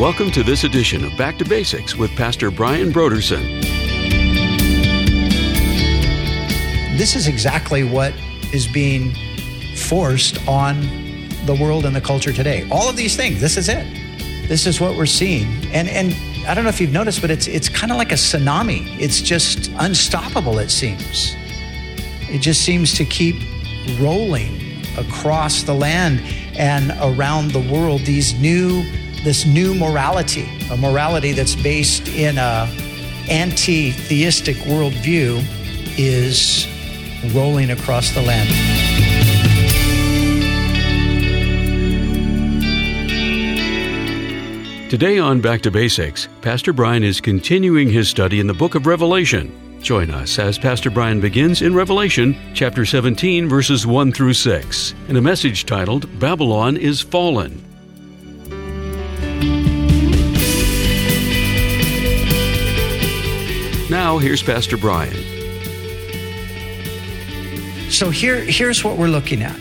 Welcome to this edition of Back to Basics with Pastor Brian Brodersen. This is exactly what is being forced on the world and the culture today. All of these things, this is it. This is what we're seeing. And I don't know if you've noticed, but it's kind of like a tsunami. It's just unstoppable, it seems. It just seems to keep rolling across the land and around the world. This new morality, a morality that's based in a anti-theistic worldview, is rolling across the land. Today on Back to Basics, Pastor Brian is continuing his study in the book of Revelation. Join us as Pastor Brian begins in Revelation chapter 17, verses 1 through 6, in a message titled, Babylon is Fallen. Now, here's Pastor Brian. So here's what we're looking at.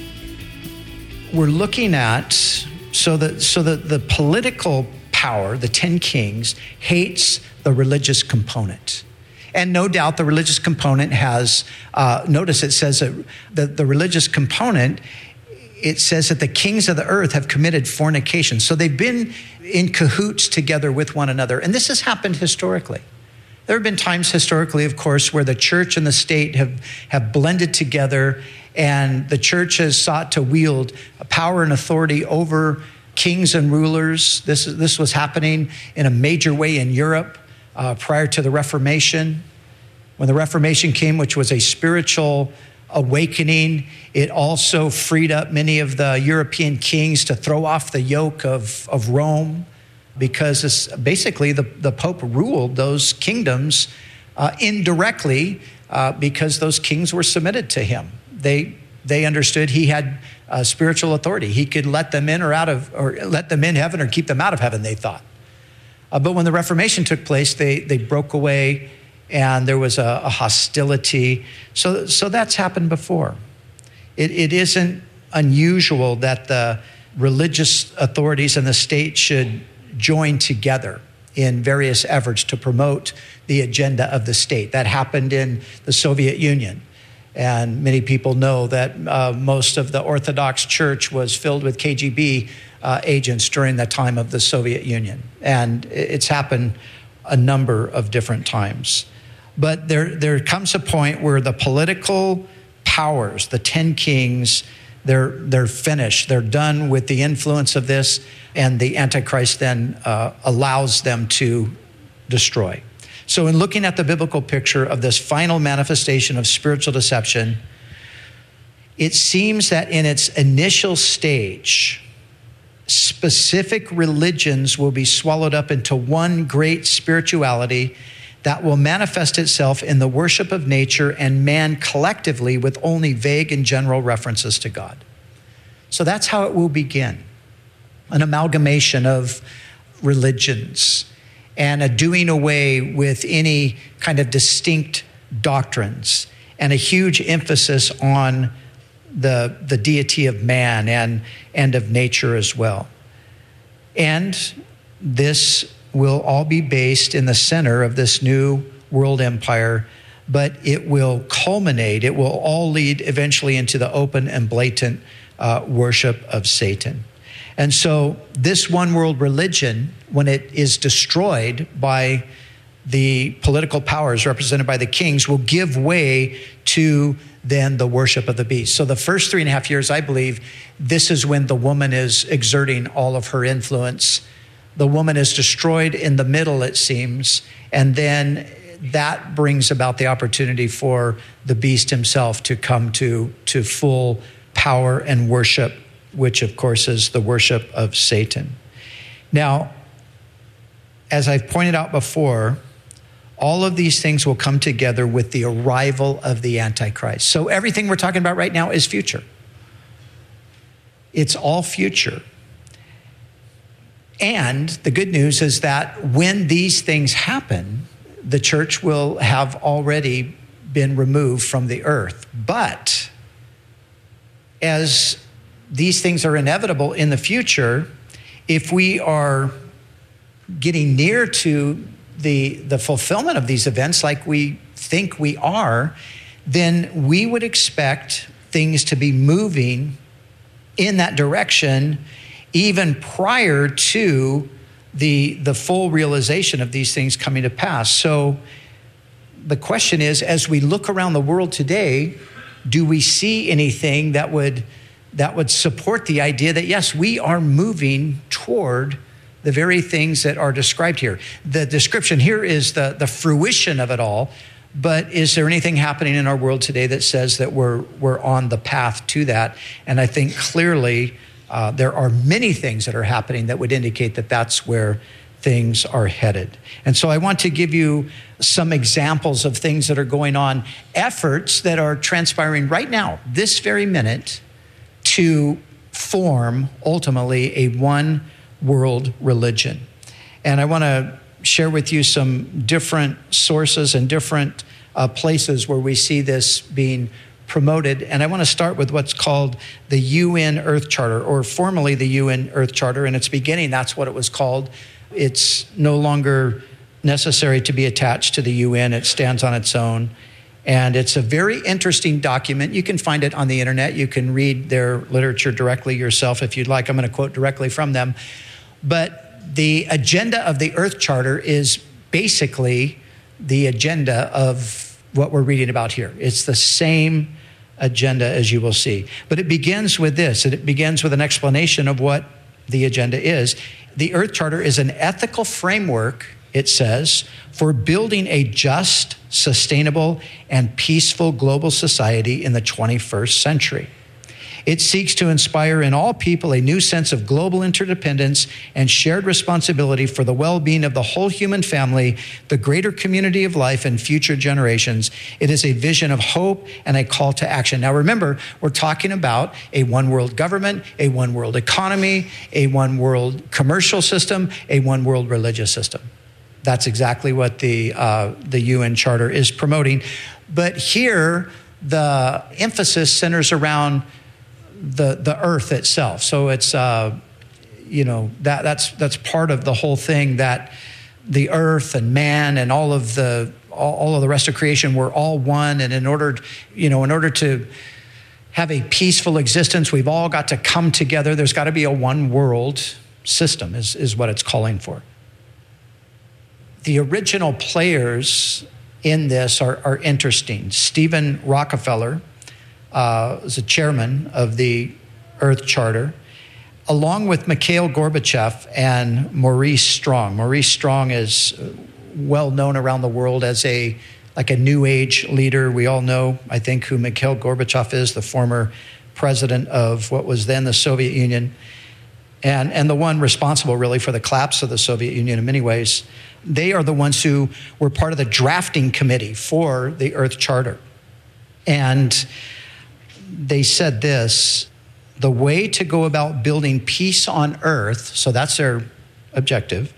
We're looking at so that the political power, the 10 kings, hates the religious component. And no doubt the religious component has, notice it says that the religious component, it says that the kings of the earth have committed fornication. So they've been in cahoots together with one another. And this has happened historically. There have been times historically, of course, where the church and the state have blended together, and the church has sought to wield power and authority over kings and rulers. This was happening in a major way in Europe prior to the Reformation. When the Reformation came, which was a spiritual awakening, it also freed up many of the European kings to throw off the yoke of Rome, because basically the Pope ruled those kingdoms indirectly because those kings were submitted to him. They understood he had spiritual authority. He could let them in or let them in heaven or keep them out of heaven, they thought. But when the Reformation took place, they broke away, and there was a hostility. So that's happened before. It isn't unusual that the religious authorities and the state should join together in various efforts to promote the agenda of the state. That happened in the Soviet Union. And many people know that most of the Orthodox Church was filled with KGB agents during the time of the Soviet Union. And it's happened a number of different times. But there comes a point where the political powers, the 10 kings, they're finished. They're done with the influence of this, and the Antichrist then allows them to destroy. So in looking at the biblical picture of this final manifestation of spiritual deception, it seems that in its initial stage, specific religions will be swallowed up into one great spirituality that will manifest itself in the worship of nature and man collectively, with only vague and general references to God. So that's how it will begin. An amalgamation of religions and a doing away with any kind of distinct doctrines, and a huge emphasis on the deity of man and of nature as well. And this will all be based in the center of this new world empire, but it will culminate, it will all lead eventually into the open and blatant worship of Satan. And so this one world religion, when it is destroyed by the political powers represented by the kings, will give way to then the worship of the beast. So the first 3.5 years, I believe, this is when the woman is exerting all of her influence. The woman is destroyed in the middle, it seems, and then that brings about the opportunity for the beast himself to come to full power and worship, which of course is the worship of Satan. Now, as I've pointed out before, all of these things will come together with the arrival of the Antichrist. So everything we're talking about right now is future. It's all future. And the good news is that when these things happen, the church will have already been removed from the earth. But as these things are inevitable in the future, if we are getting near to the fulfillment of these events like we think we are, then we would expect things to be moving in that direction even prior to the full realization of these things coming to pass. So the question is, as we look around the world today, do we see anything that would support the idea that, yes, we are moving toward the very things that are described here? The description here is the fruition of it all, but is there anything happening in our world today that says that we're on the path to that? And I think clearly there are many things that are happening that would indicate that that's where things are headed. And so I want to give you some examples of things that are going on, efforts that are transpiring right now, this very minute, to form ultimately a one world religion. And I want to share with you some different sources and different places where we see this being promoted. And I want to start with what's called the UN Earth Charter, or formerly the UN Earth Charter. In its beginning, that's what it was called. It's no longer necessary to be attached to the UN. It stands on its own. And it's a very interesting document. You can find it on the internet. You can read their literature directly yourself if you'd like. I'm going to quote directly from them. But the agenda of the Earth Charter is basically the agenda of what we're reading about here. It's the same agenda as you will see. But it begins with this. It begins with an explanation of what the agenda is. The Earth Charter is an ethical framework, it says, for building a just, sustainable, and peaceful global society in the 21st century. It seeks to inspire in all people a new sense of global interdependence and shared responsibility for the well-being of the whole human family, the greater community of life, and future generations. It is a vision of hope and a call to action. Now remember, we're talking about a one-world government, a one-world economy, a one-world commercial system, a one-world religious system. That's exactly what the UN Charter is promoting. But here, the emphasis centers around the earth itself. So it's that's part of the whole thing, that the earth and man and all of the rest of creation, we're all one. And in order to have a peaceful existence, we've all got to come together. There's got to be a one world system is what it's calling for. The original players in this are interesting. Stephen Rockefeller was a chairman of the Earth Charter, along with Mikhail Gorbachev and Maurice Strong. Maurice Strong is well known around the world as a New Age leader. We all know, I think, who Mikhail Gorbachev is, the former president of what was then the Soviet Union, and the one responsible really for the collapse of the Soviet Union in many ways. They are the ones who were part of the drafting committee for the Earth Charter. And they said this: the way to go about building peace on earth, so that's their objective,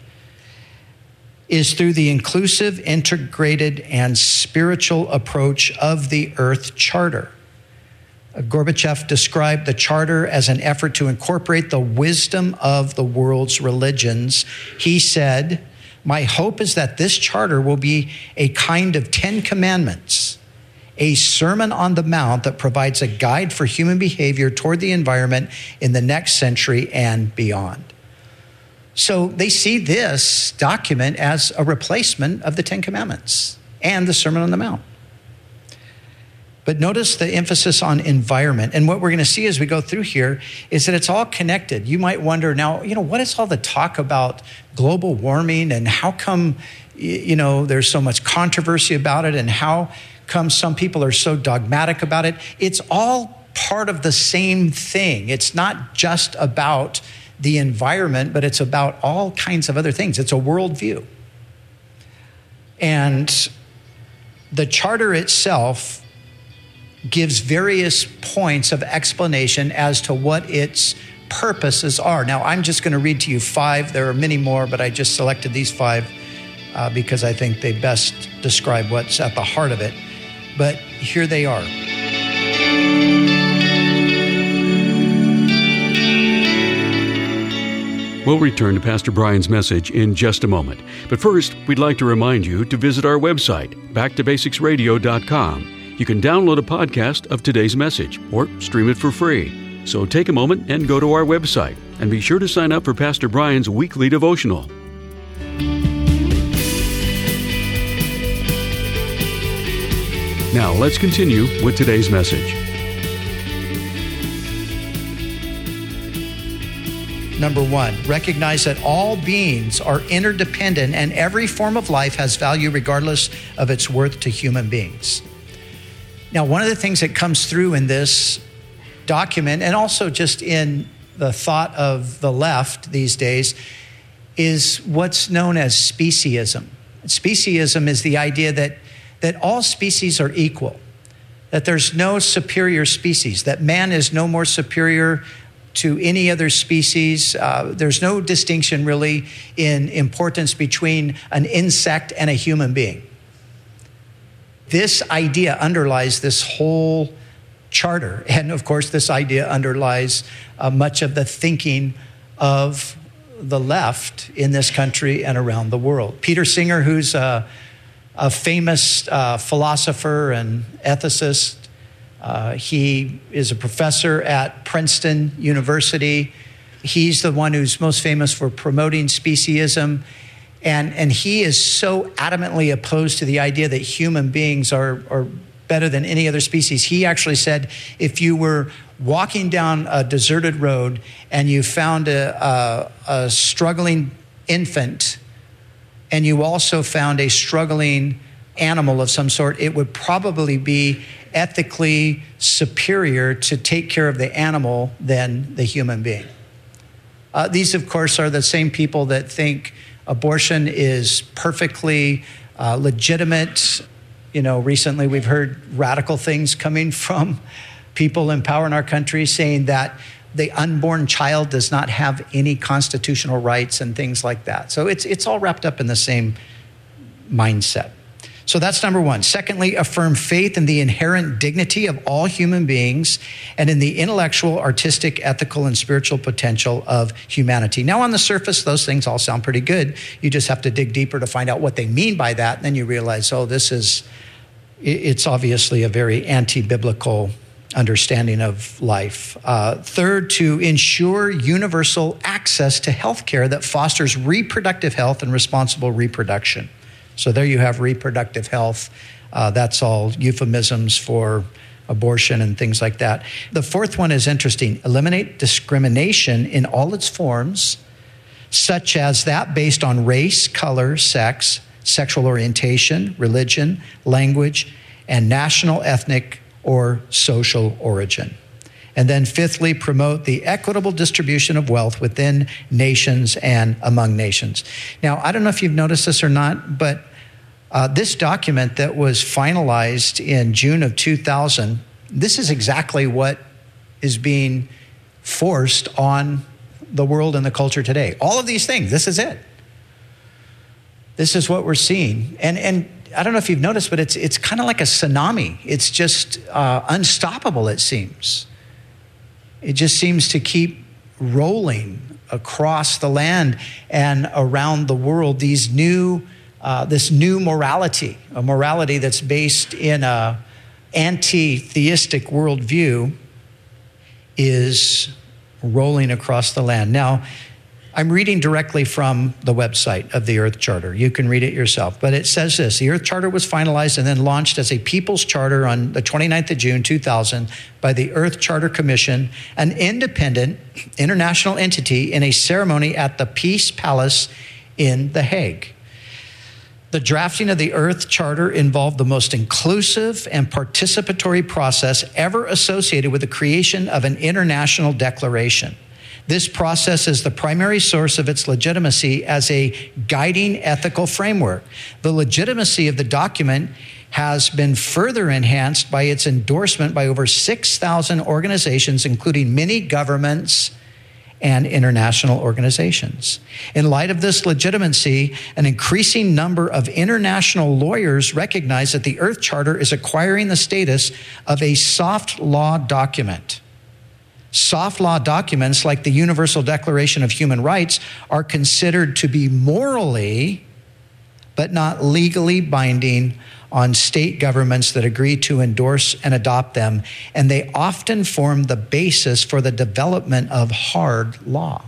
is through the inclusive, integrated, and spiritual approach of the Earth Charter. Gorbachev described the Charter as an effort to incorporate the wisdom of the world's religions. He said, "My hope is that this Charter will be a kind of 10 Commandments, a Sermon on the Mount that provides a guide for human behavior toward the environment in the next century and beyond." So they see this document as a replacement of the 10 Commandments and the Sermon on the Mount. But notice the emphasis on environment. And what we're going to see as we go through here is that it's all connected. You might wonder now, what is all the talk about global warming, and how come, there's so much controversy about it, and how come some people are so dogmatic about it? It's all part of the same thing. It's not just about the environment, but it's about all kinds of other things. It's a worldview. And the Charter itself gives various points of explanation as to what its purposes are. Now, I'm just going to read to you 5. There are many more, but I just selected these 5 because I think they best describe what's at the heart of it. But here they are. We'll return to Pastor Brian's message in just a moment. But first, we'd like to remind you to visit our website, backtobasicsradio.com. You can download a podcast of today's message or stream it for free. So take a moment and go to our website, and be sure to sign up for Pastor Brian's weekly devotional. Now let's continue with today's message. Number one, recognize that all beings are interdependent and every form of life has value regardless of its worth to human beings. Now, one of the things that comes through in this document, and also just in the thought of the left these days, is what's known as speciesism. Speciesism is the idea that all species are equal, that there's no superior species, that man is no more superior to any other species. There's no distinction really in importance between an insect and a human being. This idea underlies this whole charter. And of course, this idea underlies much of the thinking of the left in this country and around the world. Peter Singer, who's a famous philosopher and ethicist, he is a professor at Princeton University. He's the one who's most famous for promoting speciesism. And he is so adamantly opposed to the idea that human beings are better than any other species. He actually said if you were walking down a deserted road and you found a struggling infant and you also found a struggling animal of some sort, it would probably be ethically superior to take care of the animal than the human being. These, of course, are the same people that think abortion is perfectly legitimate. You know, recently we've heard radical things coming from people in power in our country saying that the unborn child does not have any constitutional rights and things like that. So it's all wrapped up in the same mindset. So that's number one. Secondly, affirm faith in the inherent dignity of all human beings and in the intellectual, artistic, ethical, and spiritual potential of humanity. Now, on the surface, those things all sound pretty good. You just have to dig deeper to find out what they mean by that. And then you realize, it's obviously a very anti-biblical understanding of life. Third, to ensure universal access to health care that fosters reproductive health and responsible reproduction. So there you have reproductive health. That's all euphemisms for abortion and things like that. The fourth one is interesting. Eliminate discrimination in all its forms, such as that based on race, color, sex, sexual orientation, religion, language, and national, ethnic, or social origin. And then fifthly, promote the equitable distribution of wealth within nations and among nations. Now, I don't know if you've noticed this or not, but this document that was finalized in June of 2000, this is exactly what is being forced on the world and the culture today. All of these things, this is it. This is what we're seeing. And I don't know if you've noticed, but it's kind of like a tsunami. It's just unstoppable, it seems. It just seems to keep rolling across the land and around the world. This new morality, a morality that's based in a anti-theistic worldview, is rolling across the land. Now, I'm reading directly from the website of the Earth Charter. You can read it yourself. But it says this: the Earth Charter was finalized and then launched as a People's Charter on the 29th of June, 2000 by the Earth Charter Commission, an independent international entity, in a ceremony at the Peace Palace in The Hague. The drafting of the Earth Charter involved the most inclusive and participatory process ever associated with the creation of an international declaration. This process is the primary source of its legitimacy as a guiding ethical framework. The legitimacy of the document has been further enhanced by its endorsement by over 6,000 organizations, including many governments and international organizations. In light of this legitimacy, an increasing number of international lawyers recognize that the Earth Charter is acquiring the status of a soft law document. Soft law documents like the Universal Declaration of Human Rights are considered to be morally, but not legally binding on state governments that agree to endorse and adopt them, and they often form the basis for the development of hard law.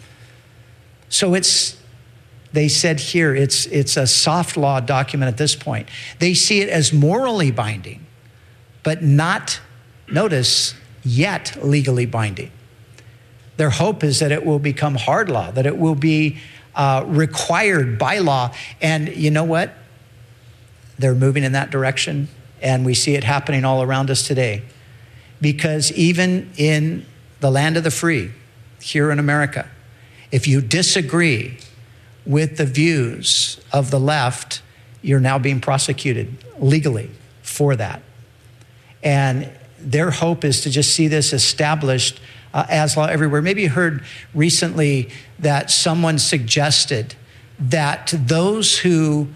So they said here, it's a soft law document at this point. They see it as morally binding, but not, notice, yet legally binding. Their hope is that it will become hard law, that it will be required by law. And you know what? They're moving in that direction, and we see it happening all around us today. Because even in the land of the free, here in America, if you disagree with the views of the left, you're now being prosecuted legally for that. And their hope is to just see this established as law everywhere. Maybe you heard recently that someone suggested that those who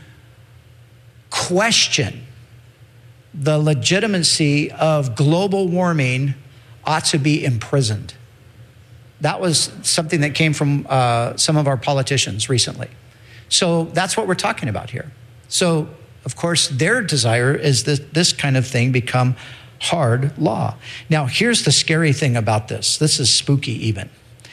question the legitimacy of global warming ought to be imprisoned. That was something that came from some of our politicians recently. So that's what we're talking about here. So, of course, their desire is that this kind of thing become hard law. Now, here's the scary thing about this. This is spooky even.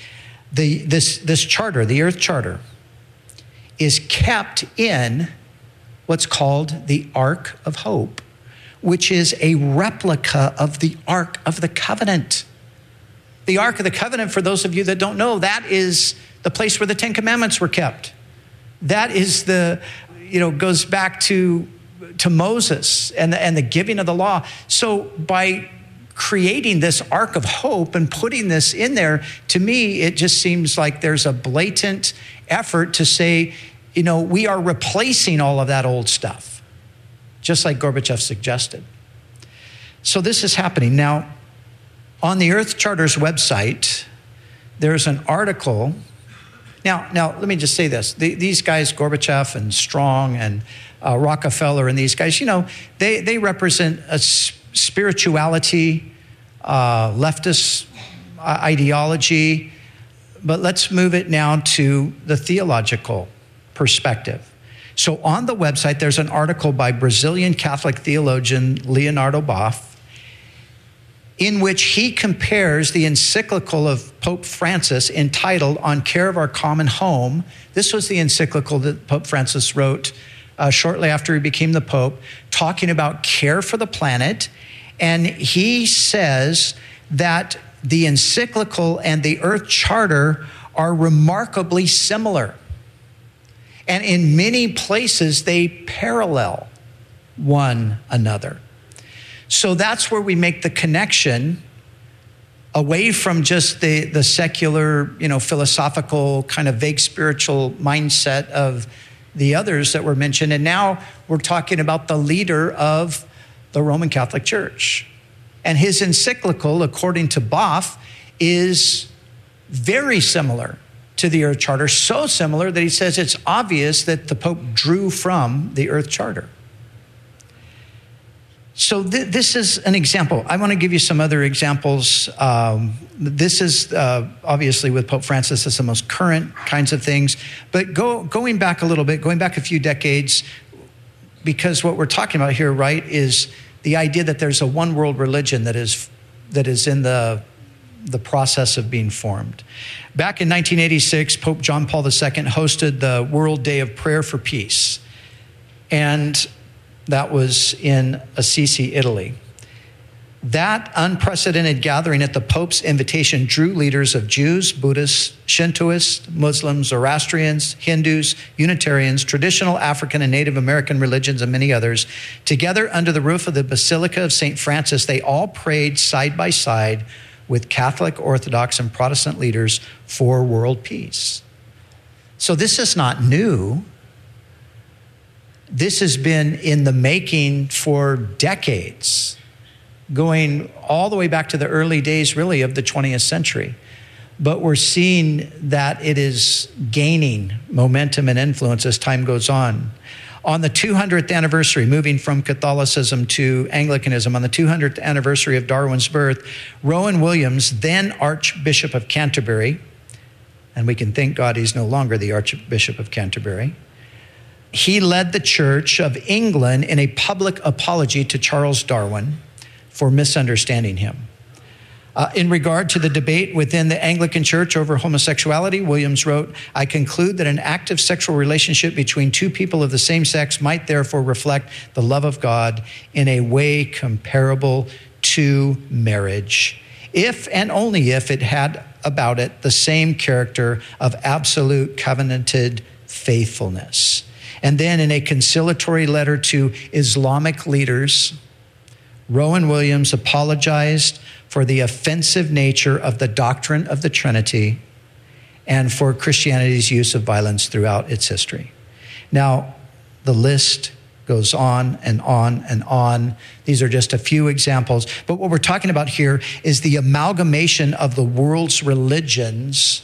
This charter, the Earth Charter, is kept in what's called the Ark of Hope, which is a replica of the Ark of the Covenant. The Ark of the Covenant, for those of you that don't know, that is the place where the Ten Commandments were kept. That is goes back to Moses and the giving of the law. So by creating this Ark of Hope and putting this in there, to me, it just seems like there's a blatant effort to say, we are replacing all of that old stuff, just like Gorbachev suggested. So this is happening. Now, on the Earth Charter's website, there's an article. Now, let me just say this. These guys, Gorbachev and Strong and Rockefeller and these guys, they represent a spirituality, leftist ideology. But let's move it now to the theological perspective. So on the website, there's an article by Brazilian Catholic theologian Leonardo Boff, in which he compares the encyclical of Pope Francis entitled On Care of Our Common Home. This was the encyclical that Pope Francis wrote shortly after he became the Pope, talking about care for the planet. And he says that the encyclical and the Earth Charter are remarkably similar. And in many places, they parallel one another. So that's where we make the connection away from just the secular, philosophical, kind of vague spiritual mindset of the others that were mentioned. And now we're talking about the leader of the Roman Catholic Church. And his encyclical, according to Boff, is very similar to the Earth Charter, so similar that he says it's obvious that the Pope drew from the Earth Charter. So this is an example. I want to give you some other examples. This is obviously with Pope Francis, it's the most current kinds of things. But going back a little bit, going back a few decades, because what we're talking about here, right, is the idea that there's a one world religion that is in the process of being formed. Back in 1986, Pope John Paul II hosted the World Day of Prayer for Peace. And that was in Assisi, Italy. That unprecedented gathering at the Pope's invitation drew leaders of Jews, Buddhists, Shintoists, Muslims, Zoroastrians, Hindus, Unitarians, traditional African and Native American religions, and many others. Together under the roof of the Basilica of St. Francis, they all prayed side by side with Catholic, Orthodox, and Protestant leaders for world peace. So this is not new. This has been in the making for decades, going all the way back to the early days, really, of the 20th century. But we're seeing that it is gaining momentum and influence as time goes on. On the 200th anniversary, moving from Catholicism to Anglicanism, on the 200th anniversary of Darwin's birth, Rowan Williams, then Archbishop of Canterbury, and we can thank God he's no longer the Archbishop of Canterbury, he led the Church of England in a public apology to Charles Darwin for misunderstanding him. In regard to the debate within the Anglican Church over homosexuality, Williams wrote, "I conclude that an active sexual relationship between two people of the same sex might therefore reflect the love of God in a way comparable to marriage, if and only if it had about it the same character of absolute covenanted faithfulness." And then in a conciliatory letter to Islamic leaders, Rowan Williams apologized for the offensive nature of the doctrine of the Trinity and for Christianity's use of violence throughout its history. Now, the list goes on and on and on. These are just a few examples. But what we're talking about here is the amalgamation of the world's religions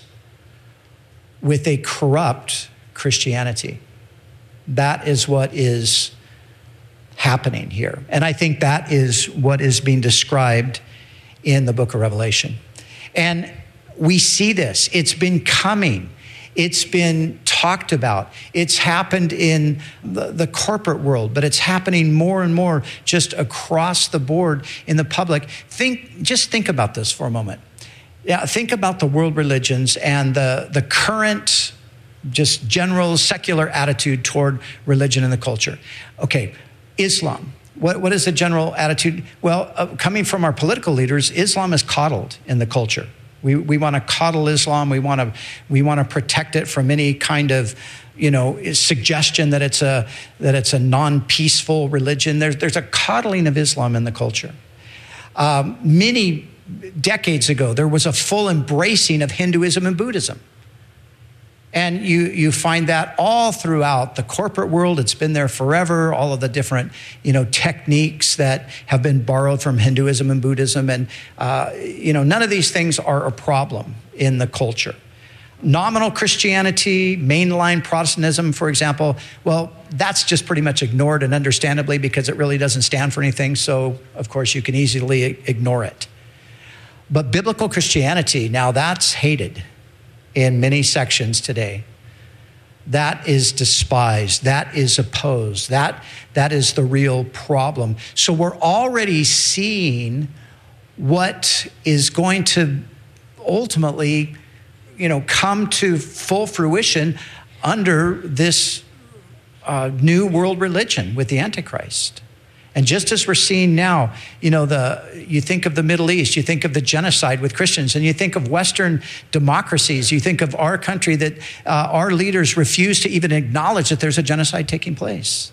with a corrupt Christianity. That is what is happening here. And I think that is what is being described in the book of Revelation. And we see this. It's been coming. It's been talked about. It's happened in the corporate world, but it's happening more and more just across the board in the public. Just think about this for a moment. Yeah, think about the world religions and the current just general secular attitude toward religion and the culture. Okay, Islam. What is the general attitude? Well, coming from our political leaders, Islam is coddled in the culture. We want to coddle Islam. We want to protect it from any kind of, suggestion that it's a non-peaceful religion. There's a coddling of Islam in the culture. Many decades ago, there was a full embracing of Hinduism and Buddhism. And you find that all throughout the corporate world. It's been there forever, all of the different, techniques that have been borrowed from Hinduism and Buddhism. And, none of these things are a problem in the culture. Nominal Christianity, mainline Protestantism, for example, well, that's just pretty much ignored, and understandably, because it really doesn't stand for anything. So, of course, you can easily ignore it. But biblical Christianity, now that's hated in many sections today. That is despised. That is opposed. That is the real problem. So we're already seeing what is going to ultimately, come to full fruition under this new world religion with the Antichrist. And just as we're seeing now, you think of the Middle East, you think of the genocide with Christians, and you think of Western democracies, you think of our country that our leaders refuse to even acknowledge that there's a genocide taking place.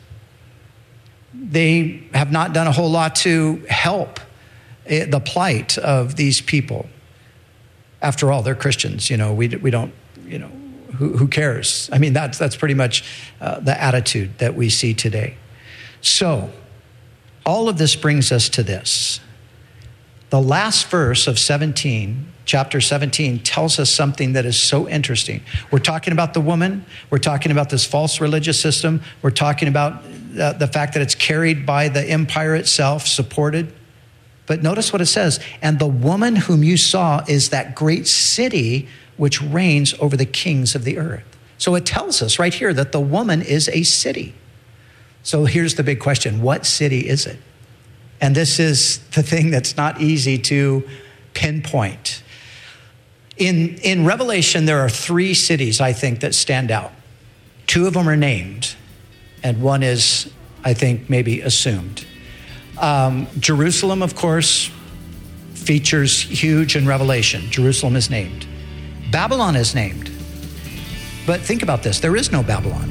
They have not done a whole lot to help the plight of these people. After all, they're Christians. We don't. Who cares? I mean, that's pretty much the attitude that we see today. So, all of this brings us to this. The last verse of chapter 17, tells us something that is so interesting. We're talking about the woman. We're talking about this false religious system. We're talking about the fact that it's carried by the empire itself, supported. But notice what it says. And the woman whom you saw is that great city which reigns over the kings of the earth. So it tells us right here that the woman is a city. So here's the big question. What city is it? And this is the thing that's not easy to pinpoint. In Revelation, there are 3 cities, I think, that stand out. 2 of them are named, and one is, I think, maybe assumed. Jerusalem, of course, features huge in Revelation. Jerusalem is named. Babylon is named. But think about this. There is no Babylon.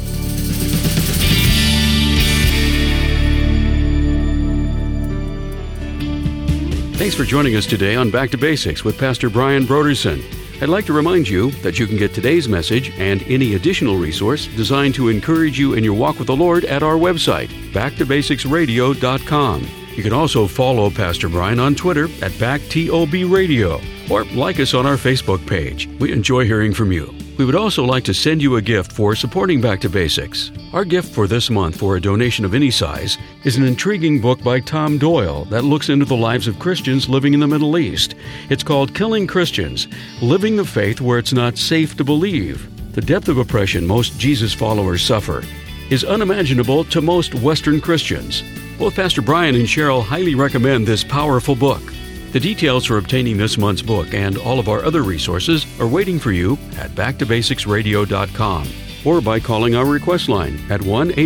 Thanks for joining us today on Back to Basics with Pastor Brian Brodersen. I'd like to remind you that you can get today's message and any additional resource designed to encourage you in your walk with the Lord at our website, backtobasicsradio.com. You can also follow Pastor Brian on Twitter at BackTOBRadio or like us on our Facebook page. We enjoy hearing from you. We would also like to send you a gift for supporting Back to Basics. Our gift for this month for a donation of any size is an intriguing book by Tom Doyle that looks into the lives of Christians living in the Middle East. It's called Killing Christians, Living the Faith Where It's Not Safe to Believe. The depth of oppression most Jesus followers suffer is unimaginable to most Western Christians. Both Pastor Brian and Cheryl highly recommend this powerful book. The details for obtaining this month's book and all of our other resources are waiting for you at backtobasicsradio.com or by calling our request line at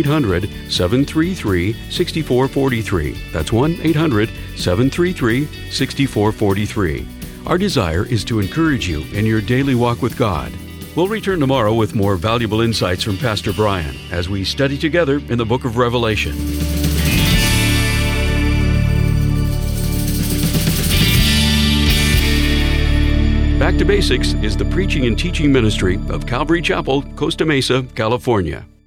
1-800-733-6443. That's 1-800-733-6443. Our desire is to encourage you in your daily walk with God. We'll return tomorrow with more valuable insights from Pastor Brian as we study together in the book of Revelation. Back to Basics is the preaching and teaching ministry of Calvary Chapel, Costa Mesa, California.